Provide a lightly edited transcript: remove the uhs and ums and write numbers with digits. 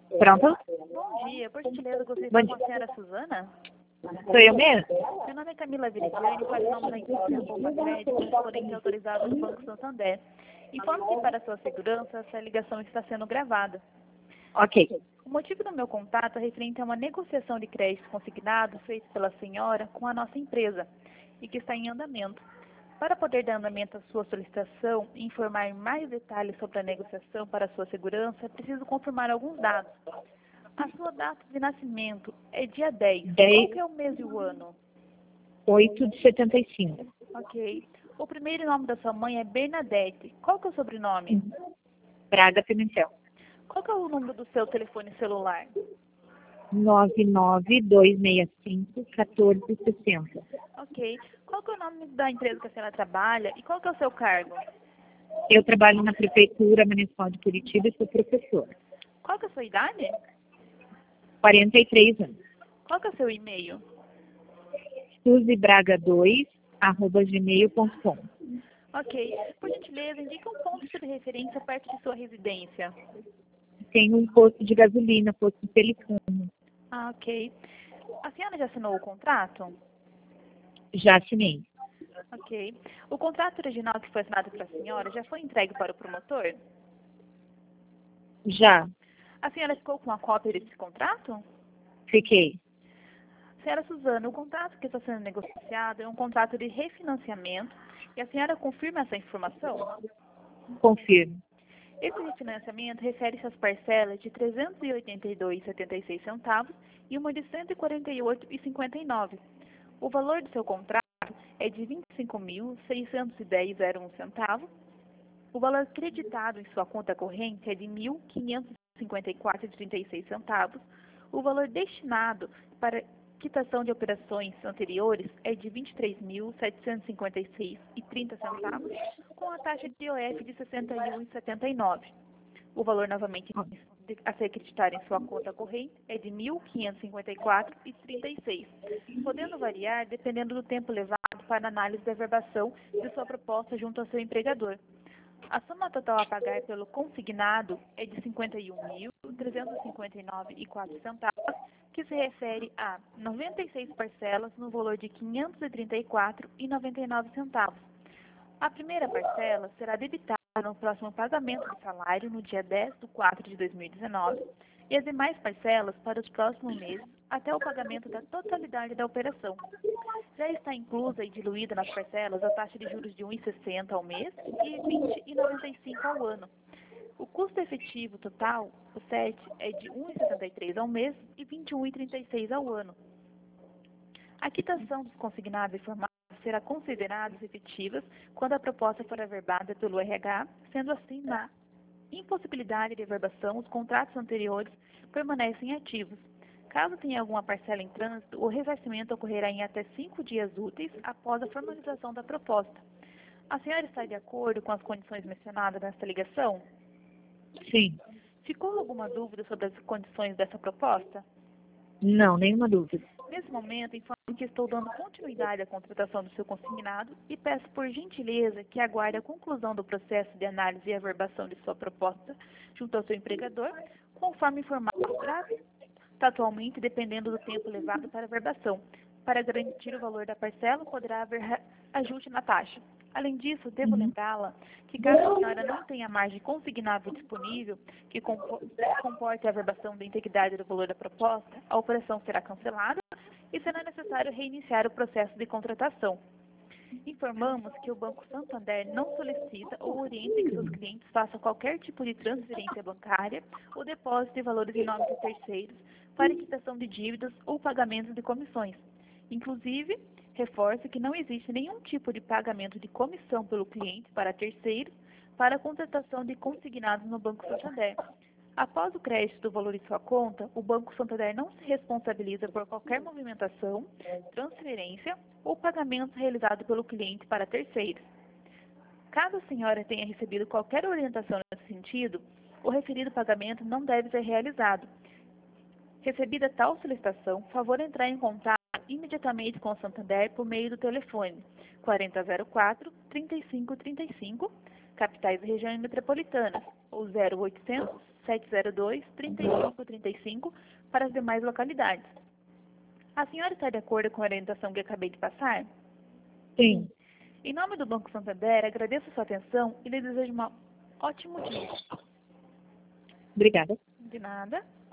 Pronto? Bom dia, por gentileza, gostaria de Bom falar com a senhora Suzana? Sou eu mesmo? Meu nome é Camila Viridiane, faz o nome da empresa Poupa Crédito, correspondente autorizado do Banco Santander. Informo que para sua segurança, essa ligação está sendo gravada. Ok. O motivo do meu contato é referente a uma negociação de crédito consignado feita pela senhora com a nossa empresa e que está em andamento. Para poder dar andamento à sua solicitação e informar mais detalhes sobre a negociação para sua segurança, é preciso confirmar alguns dados. A sua data de nascimento é dia 10. Qual que é o mês e o ano? 8 de 75. Ok. O primeiro nome da sua mãe é Bernadette. Qual que é o sobrenome? Braga Pimentel. Qual que é o número do seu telefone celular? 99265-1460. Ok. Qual que é o nome da empresa que a senhora trabalha e qual que é o seu cargo? Eu trabalho na Prefeitura Municipal de Curitiba e sou professora. Qual que é a sua idade? 43 anos. Qual que é o seu e-mail? suzybraga2@gmail.com. Ok. Por gentileza, indique um ponto de referência perto de sua residência. Tem um posto de gasolina, posto de Telecom. Ah, ok. A senhora já assinou o contrato? Já assinei. Ok. O contrato original que foi assinado pela senhora já foi entregue para o promotor? Já. A senhora ficou com a cópia desse contrato? Fiquei. Senhora Suzana, o contrato que está sendo negociado é um contrato de refinanciamento e a senhora confirma essa informação? Confirmo. Esse refinanciamento refere-se às parcelas de R$ 382,76 e uma de R$ 148,59. O valor do seu contrato é de R$ 25.610,01. O valor creditado em sua conta corrente é de R$ 1.554,36. O valor destinado para quitação de operações anteriores é de R$ 23.756,30, com a taxa de IOF de R$ 61,79. O valor novamente a ser creditado em sua conta corrente é de R$ 1.554,36, podendo variar dependendo do tempo levado para análise da verbação de sua proposta junto ao seu empregador. A soma total a pagar pelo consignado é de R$ 51.359,04, que se refere a 96 parcelas no valor de R$ 534,99. A primeira parcela será debitada no próximo pagamento do salário no dia 10/4 de 2019 e as demais parcelas para os próximos meses até o pagamento da totalidade da operação. Já está inclusa e diluída nas parcelas a taxa de juros de 1,60 ao mês e 20,95 ao ano. O custo efetivo total, o SET, é de 1,73 ao mês e 21,36 ao ano. A quitação dos consignados informados será considerada efetivas quando a proposta for averbada pelo RH, sendo assim, na impossibilidade de averbação, os contratos anteriores permanecem ativos. Caso tenha alguma parcela em trânsito, o ressarcimento ocorrerá em até 5 dias úteis após a formalização da proposta. A senhora está de acordo com as condições mencionadas nesta ligação? Sim. Ficou alguma dúvida sobre as condições dessa proposta? Não, nenhuma dúvida. Nesse momento, informo que estou dando continuidade à contratação do seu consignado e peço por gentileza que aguarde a conclusão do processo de análise e averbação de sua proposta junto ao seu empregador, conforme informado atualmente, dependendo do tempo levado para a averbação. Para garantir o valor da parcela, poderá haver ajuste na taxa. Além disso, devo lembrá-la que caso a senhora não tenha margem consignável disponível que comporte a averbação da integridade do valor da proposta, a operação será cancelada e será necessário reiniciar o processo de contratação. Informamos que o Banco Santander não solicita ou orienta que seus clientes façam qualquer tipo de transferência bancária ou depósito de valores em nome de terceiros para quitação de dívidas ou pagamentos de comissões. Inclusive, reforço que não existe nenhum tipo de pagamento de comissão pelo cliente para terceiros para a contratação de consignados no Banco Santander. Após o crédito do valor em sua conta, o Banco Santander não se responsabiliza por qualquer movimentação, transferência ou pagamento realizado pelo cliente para terceiros. Caso a senhora tenha recebido qualquer orientação nesse sentido, o referido pagamento não deve ser realizado. Recebida tal solicitação, favor entrar em contato imediatamente com o Santander por meio do telefone 4004-3535, capitais e regiões metropolitanas, ou 0800 702-3535 para as demais localidades. A senhora está de acordo com a orientação que acabei de passar? Sim. Em nome do Banco Santander, agradeço sua atenção e lhe desejo um ótimo dia. Obrigada. De nada.